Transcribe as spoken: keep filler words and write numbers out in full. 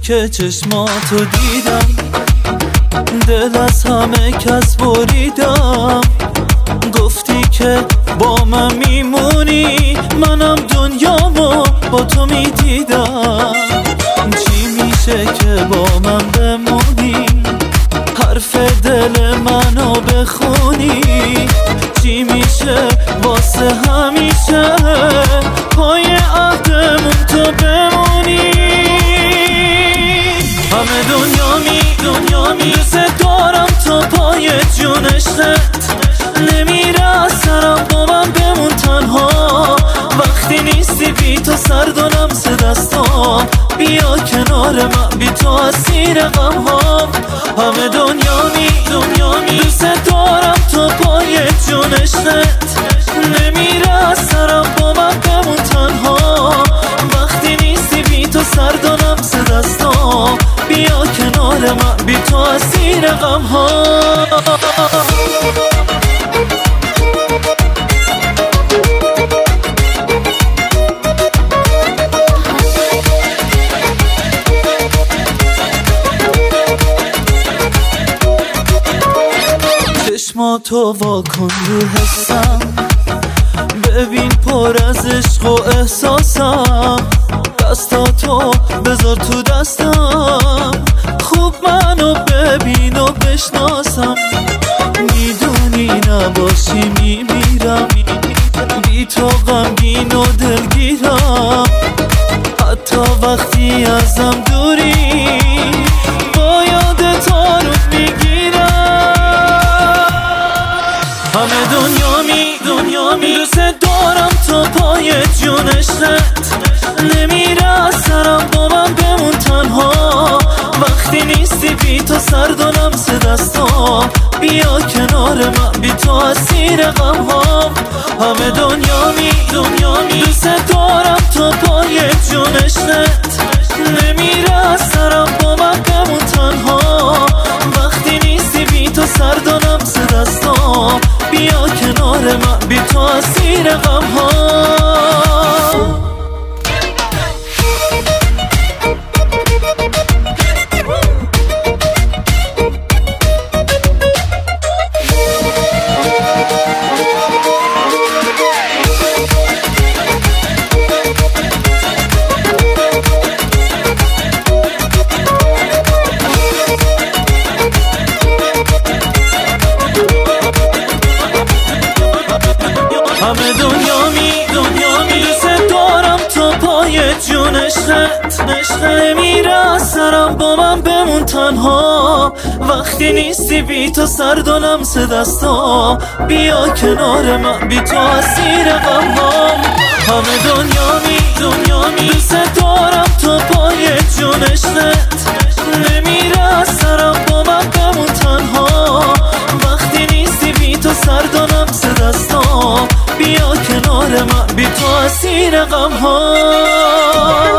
که چشماتو دیدم، دل از همه کس بریدم. گفتی که با من میمونی، منم دنیامو با تو میدیدم. چی میشه که با من بمونی، حرف دل منو بخونی؟ چی میشه واسه همیشه پای عهدمون تو بمونی؟ همه دنیا می دنیا می دوست دارم تو پای جونشت، نمیره از سرم با من بمون تنها. وقتی نیستی بی تو سرد و لمس دستام، بیا کنار من بی تو اسیر غم ها. همه دنیا می دنیا می دوست دارم تو پای جونشت، نمیره از سرم با من بمون تنها. وقتی نیستی بی تو سرد و لمس دستام، بیا کنار من بی تو اسیر غم ها. چشماتو واکن رو حسم، ببین پر از عشق و احساسم. دستاتو بذار تو دستم، خوب منو ببین و بشناسم. میدونی نباشی میمیرم، بی تو غمگین و دلگیرم. حتی وقتی ازم دوری، با یادت آروم میگیرم. همه دنیا می دنیا می دوست دارم تو پای جونشت، نمیره از سرم با من بمون تنها. وقتی نیستی بی تو سرد و لمس دستام، بیا کنار من بی تو اسیر غم ها. همه دنیا می دنیا می دوست دارم تو پای جونشت، نمیره از سرم با من بمون تنها. وقتی نیستی بی تو سرد و لمس دستام، بیا کنار من بی تو اسیر غم ها. همه دنیا می دنیا می دوست دارم تو پای جونشت، نمیره از سرم با من بمون تنها. وقتی نیستی بی تو سرد و لمس دستام، بیا کنار من بی تو اسیر غم ها. همه دنیا می دنیا می دوست دارم تو پای جونشت، نمیره از سرم با من بمون تنها. وقتی نیستی بی تو سرد و لمس دستام، بیا کنار من بی تو اسیر غم ها.